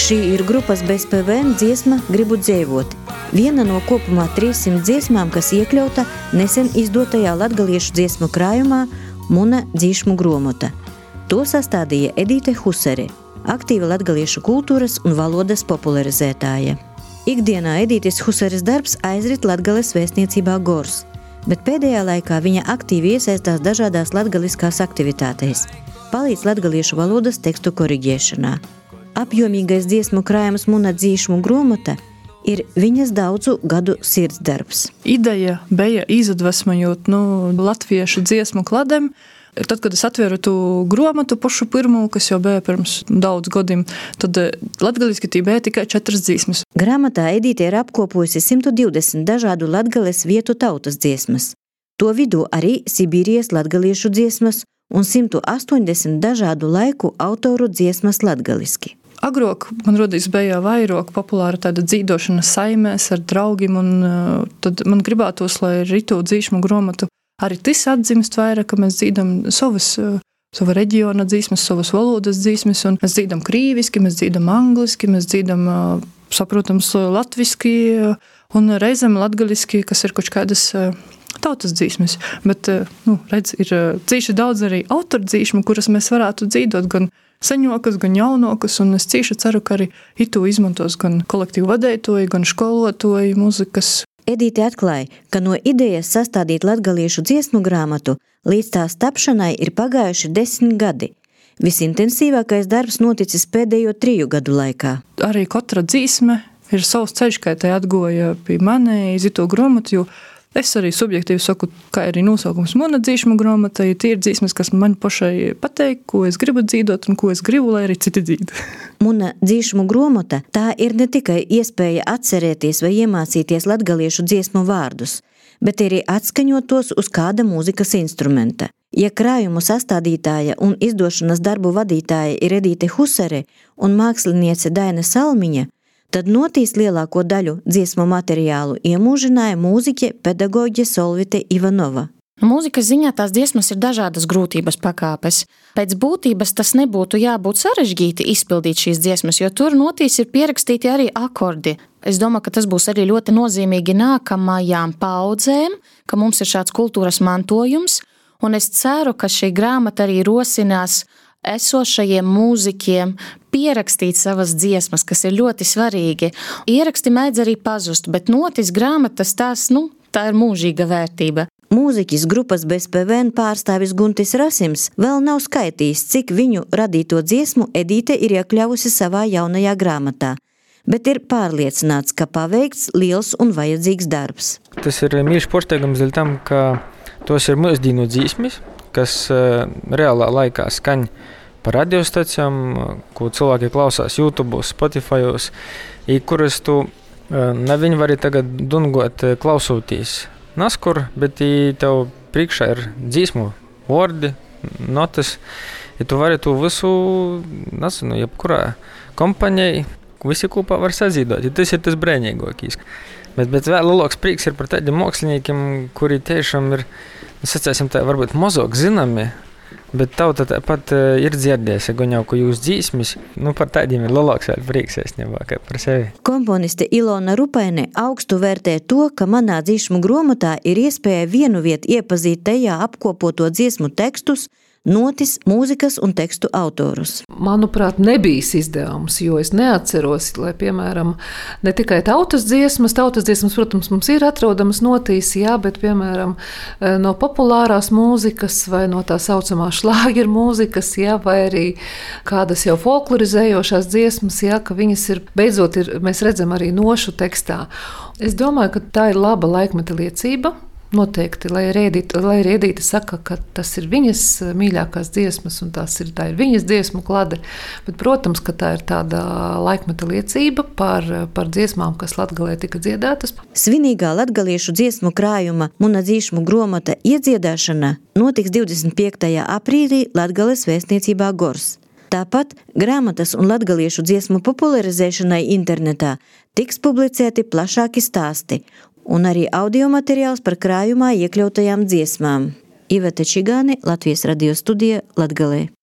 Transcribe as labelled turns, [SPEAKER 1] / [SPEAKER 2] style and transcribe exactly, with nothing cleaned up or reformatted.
[SPEAKER 1] Šī ir grupas Bez P V N dziesma Gribu dzēvot. Viena no kopumā trīssimt dziesmām, kas iekļauta nesen izdotajā latgaliešu dziesmu krājumā Muna dzīšmu gromota. To sastādīja Edīte Husere, aktīva latgaliešu kultūras un valodas popularizētāja. Ikdienā Edītes Huseres darbs aizrit Latgales vēstniecībā Gors, bet pēdējā laikā viņa aktīvi iesaistās dažādās latgaliskās aktivitātēs, palīdz latgaliešu valodas tekstu koriģēšanā. Apjomīgais dziesmu krājums Muna dzīšmu gromota ir viņas daudzu gadu sirdsdarbs.
[SPEAKER 2] Ideja bija izadvesmojot no latviešu dziesmu kladem. Tad, kad es atvēru tu gromatu pašu pirmo, kas jau bija pirms daudz gadiem, tad latgaliski tī bija tikai četras dziesmas.
[SPEAKER 1] Grāmatā Edīte ir apkopojusi simt divdesmit dažādu Latgales vietu tautas dziesmas. To vidū arī Sibīrijas latgaliešu dziesmas un simt astoņdesmit dažādu laiku autoru dziesmas latgaliski.
[SPEAKER 2] Agrāk man rodīs bija vairāk populāra tāda dzīdošana saimēs ar draugiem, un uh, tad man gribētos, lai ritu dzīšmu gromatu arī tas atdzimst vairāk, ka mēs dzīdam savas, uh, sava reģiona dzīsmes, savas valodas dzīsmes, un mēs dzīdam krīviski, mēs dzīdam angliski, mēs dzīdam, uh, saprotams, latviski uh, un reizēm latgaliski, kas ir kaut kādas uh, tautas dzīsmes. Bet, uh, nu, redz, ir uh, cīši daudz arī autordzīšmu, kuras mēs varētu dzīdot gan seņokas, gan jaunokas, un es cīši ceru, ka arī itu izmantos gan kolektīvu vadētoji, gan skolotoji, muzikas.
[SPEAKER 1] Edīte atklāja, ka no idejas sastādīt latgaliešu dziesmu grāmatu līdz tās tapšanai ir pagājuši desmit gadi. Visintensīvākais darbs noticis pēdējo triju gadu laikā.
[SPEAKER 2] Arī katra dzīsme ir savs ceļš, kā tai atgoja pie mani iz itu grāmatu, jo es arī subjektīvi saku, kā arī nosaukums Muna dzīšmu gromata, ja tie ir dzīsmes, kas man pašai pateik, ko es gribu dzīdot un ko es gribu, lai arī citi dzīd.
[SPEAKER 1] Muna dzīšmu gromata tā ir ne tikai iespēja atcerēties vai iemācīties latgaliešu dziesmu vārdus, bet arī atskaņot tos uz kāda mūzikas instrumenta. Ja krājumu sastādītāja un izdošanas darbu vadītāja ir Edīte Husere un māksliniece Daina Salmiņa, tad notīs lielāko daļu dziesmu materiālu iemūžināja mūziķe pedagoģe Solvite Ivanova.
[SPEAKER 3] Mūzikas ziņā tās dziesmas ir dažādas grūtības pakāpes. Pēc būtības tas nebūtu jābūt sarežģīti izpildīt šīs dziesmas, jo tur notīs ir pierakstīti arī akordi. Es domāju, ka tas būs arī ļoti nozīmīgi nākamajām paudzēm, ka mums ir šāds kultūras mantojums, un es ceru, ka šī grāmata arī rosinās esošajiem mūziķiem pierakstīt savas dziesmas, kas ir ļoti svarīgi. Ieraksti mēdz arī pazust, bet notis grāmatas tās, nu, tā ir mūžīga vērtība.
[SPEAKER 1] Mūziķis grupas Bez P V N pārstāvis Guntis Rasims vēl nav skaitījis, cik viņu radīto dziesmu Edīte ir iekļāvusi savā jaunajā grāmatā, bet ir pārliecināts, ka paveikts liels un vajadzīgs darbs.
[SPEAKER 4] Tas ir mīļš porsteigums dēļ tam, ka tos ir mūsdīnu dziesmas, kas uh, reālā laikā skaņ par radiostacijām, ko cilvēki klausās YouTube, Spotify, kuras tu uh, neviņi vari tagad dungot klausoties naskur, bet tev priekšā ir dziesmu vārdi, notas, ja tu vari to visu, nezinu, jebkurā kompanijai, visi kopā var sazīdot, ja tas ir tas brēņīgākais. Bet, bet vēl lielāks prieks ir par tādiem māksliniekiem, kuri tiešām ir, sacēsim tā, varbūt mazāk zināmi, bet tauta tāpat ir dzirdējusi, gan jau, ka jūs dzīsmis, nu par tādiem ir lielāks vēl prieks, es nebā, kā par sevi.
[SPEAKER 1] Komponiste Ilona Rupaine augstu vērtē to, ka manā dzīšmu grāmatā ir iespēja vienu vietu iepazīt tajā apkopoto dziesmu tekstus, notis, mūzikas un tekstu autorus.
[SPEAKER 5] Manuprāt, nebijis izdevums, jo es neatceros, lai, piemēram, ne tikai tautas dziesmas, tautas dziesmas, protams, mums ir atrodamas notīs, jā, bet, piemēram, no populārās mūzikas vai no tā saucamā šlāgeru mūzikas, jā, vai arī kādas jau folklorizējošās dziesmas, jā, ka viņas ir, beidzot, ir, mēs redzam arī nošu tekstā. Es domāju, ka tā ir laba laikmeta liecība. Noteikti, lai Edīte, lai Edīte saka, ka tas ir viņas mīļākās dziesmas un tās ir, tā ir viņas dziesmu klade, bet, protams, ka tā ir tāda laikmeta liecība par, par dziesmām, kas Latgalē tika dziedātas.
[SPEAKER 1] Svinīgā latgaliešu dziesmu krājuma Muna dzīšmu gromata iedziedāšana notiks divdesmit piektajā aprīlī Latgales vēstniecībā Gors. Tāpat grāmatas un latgaliešu dziesmu popularizēšanai internetā tiks publicēti plašāki stāsti un arī audiomateriāls par krājumā iekļautajām dziesmām. Iveta Čigāne, Latvijas radio studija, Latgalē.